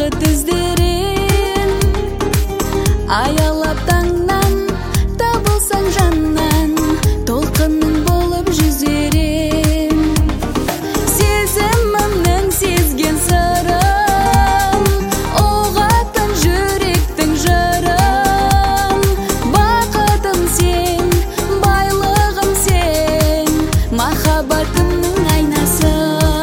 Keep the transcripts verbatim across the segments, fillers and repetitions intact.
бақыт іздерен, аялап таңнан табылсаң жаннан, толқынның болып жүзерем. Сезімімнің сезген сырын, оғатын жүректің жырын. Бақытым сен, байлығым сен, махаббатымның айнасы.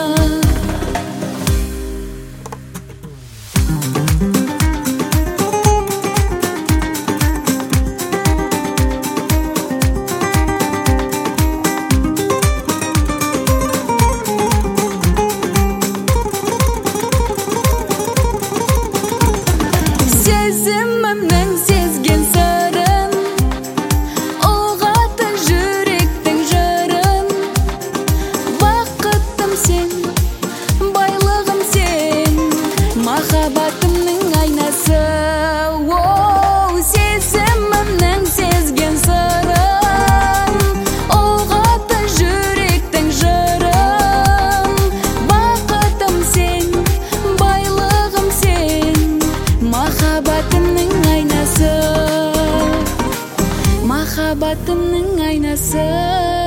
Сезімімнің сезген сырын, оғатын жүректің жырын. Бақытым сен, байлығым сен, махаббатымның айнасы. Оу, сезімімнің сезген сырын, оғатын жүректің жырын. Бақытым сен, байлығым сен, махаббатымның айнасы. Махаббатымның айнасы.